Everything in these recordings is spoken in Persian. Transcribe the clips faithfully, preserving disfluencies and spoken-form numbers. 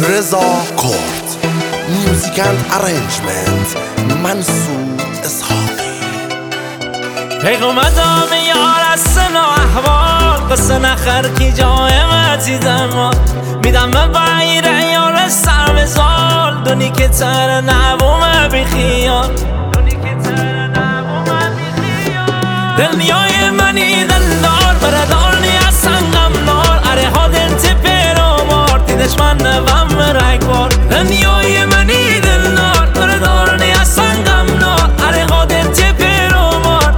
رضا کرد. میوزیک اند ارنجمنت منصور اسحاقی. پیغمدام یار از سنا احوال قصه نخر کی جای متیدم میدم به بایره یار سر زال دونی که تر نبومه بی خیال دنیای منی دلدار بردارنی از سنگم نار اره ها دل تپر و مار دیدش من نوم رگبار دنیای منی دلدار بردارنی از سنگم نار اره ها دل تپر و مار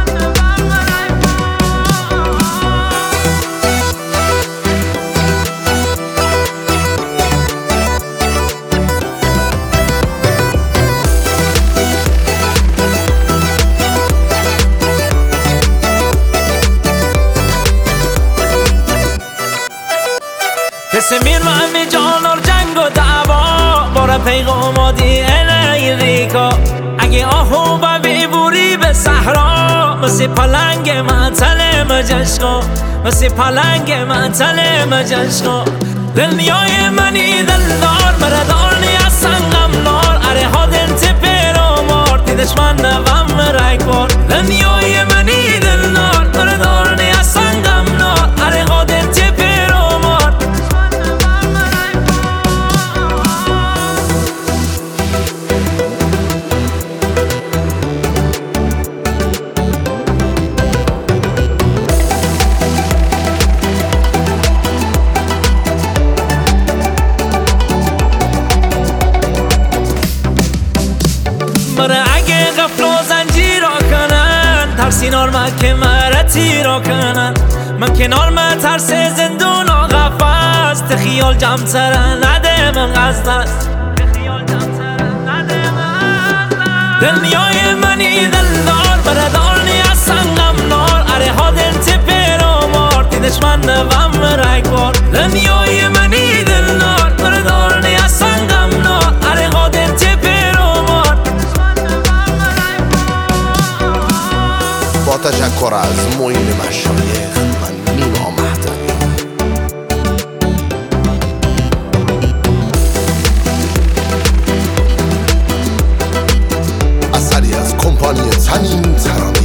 سمیر مهمی جانار جنگ و دعوا باره پیغام دی الی ریکا اگه آهو با بیبوری به صحرا مثل پلنگ منطل مجشقا مثل پلنگ منطل مجشقا دنیای منی دلدار بردارنی از سنگم نار اره ها دل تپر و مار دیدش من نوم رگبار دنیای منی دلدار بردارنی از سنگم نار اره ها دل تپر و مار مره اگه غفل و زنجیر را کنن ترسینار من که مره تیرا کنن من کنار من ترس زندون و غفص تخیال جمع ترن نده من غزد است دنیای منی دلدار بردارنی از سنگم نار اره ها دل تپر و مار دیدش من نوم رگبار دنیای منی دلدار بردارنی از سنگم نار اره ها دل تپر و مار. با تشکر از معین مشایخ من نیما مهدوی. اثری از کمپانی تنین ترانه.